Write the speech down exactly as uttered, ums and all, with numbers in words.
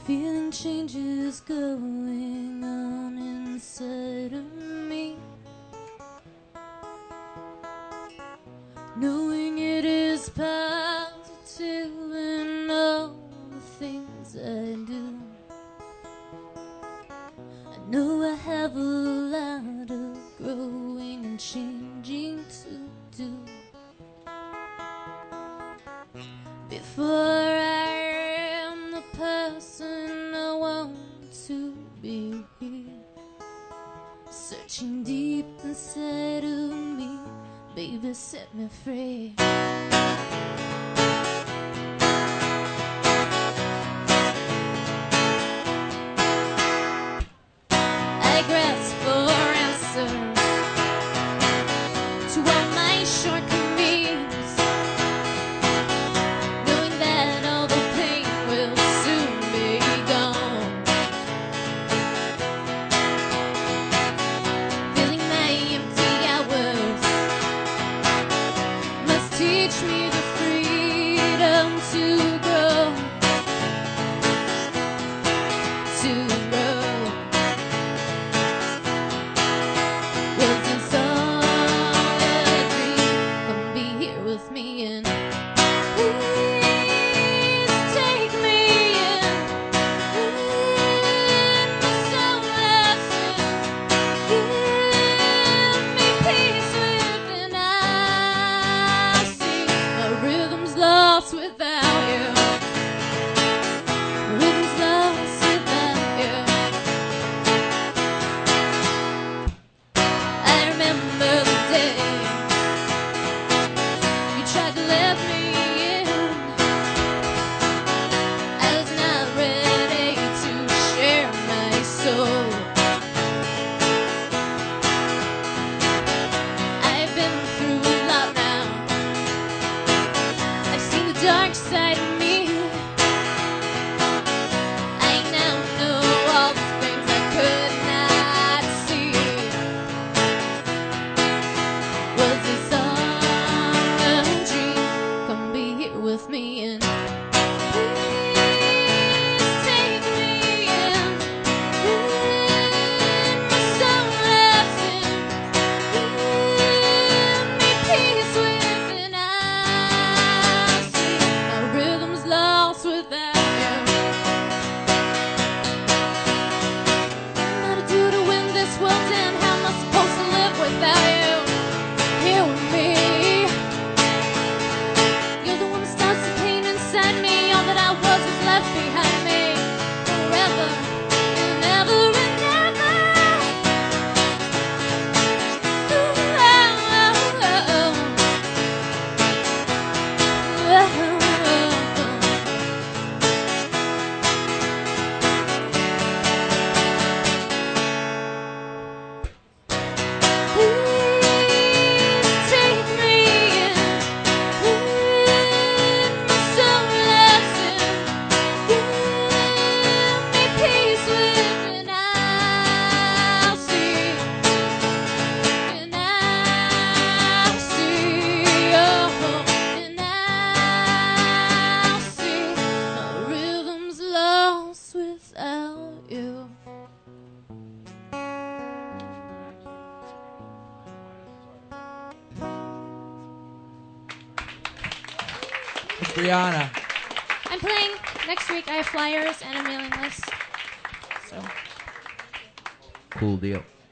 Feeling changes going on inside of me. Knowing it is positive in all the things I do. I know I have a lot of growing and changing to do before I am the person I want to be. Searching deep inside of me, baby, set me free. I grasp for answers to all my shortcomings, knowing that all the pain will soon be gone. Filling my empty hours must teach me the freedom to grow, to grow. Was this all a dream? Come be here with me and please take me in. In my soul lesson, give me peace within. I see my rhythm's lost without you. Rhythm's lost without you. I remember the day you tried to let me in. I was not ready to share my soul. I've been through a lot now. I've seen the dark side of me. I now know all the things I could not see. Was this all a dream? Come be here with me and please take me in. In my soul lesson, give me peace within. I see my rhythm's lost without you. What am I to do to win this world, and how am I supposed to live without you here with me? You're the one that starts the pain inside me. All that I was is left behind me forever and ever and ever. Ooh, oh, oh, oh. Please take me in. In my soul lesson, give me peace within. I'll see, and I'll see, oh, and I'll see my rhythm's lost without you. Brianna. I'm playing next week. I have flyers and a mailing list. So. Cool deal.